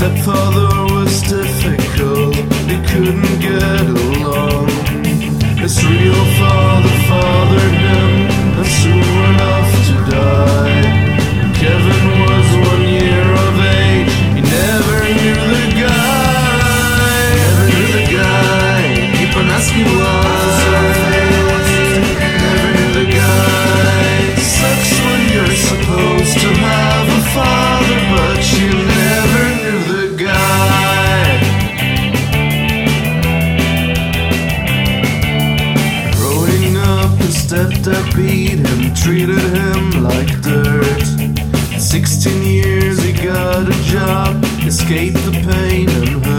Stepfather was difficult, they couldn't get along. His real father fathered him, and soon went off to die. Kevin was 1 year of age, he never knew the guy. Never knew the guy, keep on asking why. Never knew the guy. Sucks when you're supposed to have a father, but you never knew the guy. Growing up, his stepdad beat him, treated him like dirt. At 16 years he got a job, escaped the pain and hurt.